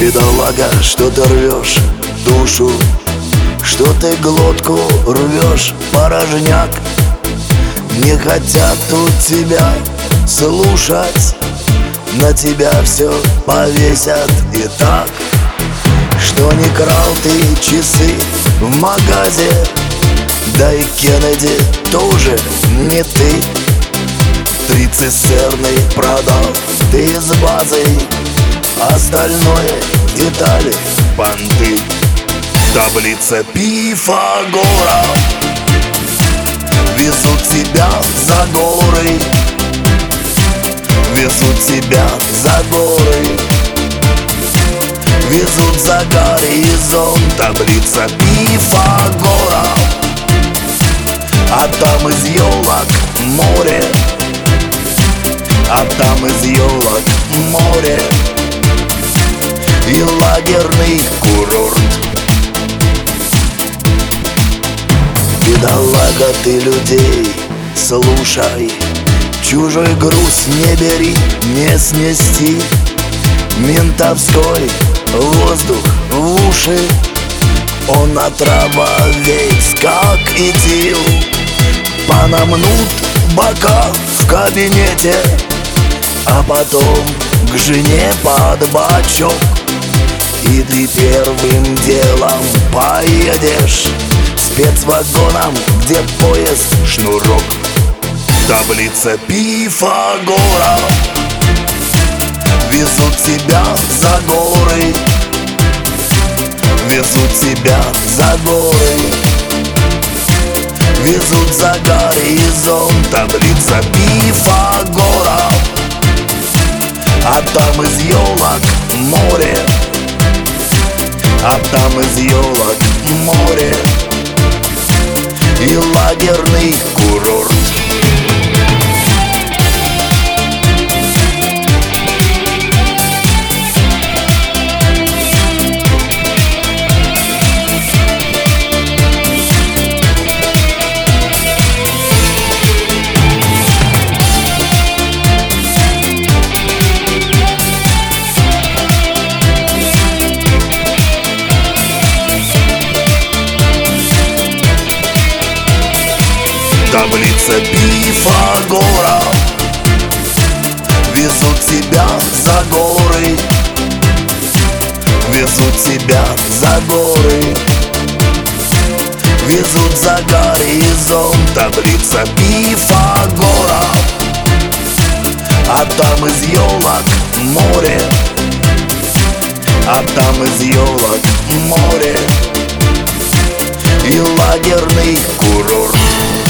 Бедолага, что ты рвешь душу, что ты глотку рвешь, порожняк. Не хотят тут тебя слушать, на тебя все повесят и так. Что не крал ты часы в магазе, да и Кеннеди тоже не ты. 3 цистерны продал ты с базой, остальное детали, понты. Таблица Пифагора. Везут тебя за горы, везут тебя за горы, везут за горизонт. Таблица Пифагора. А там из елок море, а там из елок море и лагерный курорт. Бедолага, ты людей слушай, чужой груз не бери, не снести. Ментовской воздух в уши, он отрава весь, как этил. Понамнут бока в кабинете, а потом к жене под бачок. И ты первым делом поедешь спецвагоном, где поезд шнурок. Таблица Пифагора. Везут тебя за горы, везут тебя за горы, везут за горизонт. Таблица Пифагора. А там из елок море, а там из елок море и лагерный курорт. Таблица Пифагора. Везут тебя за горы, везут тебя за горы, везут за горизонт. Таблица Пифагора. А там из елок море, а там из елок море и лагерный курорт.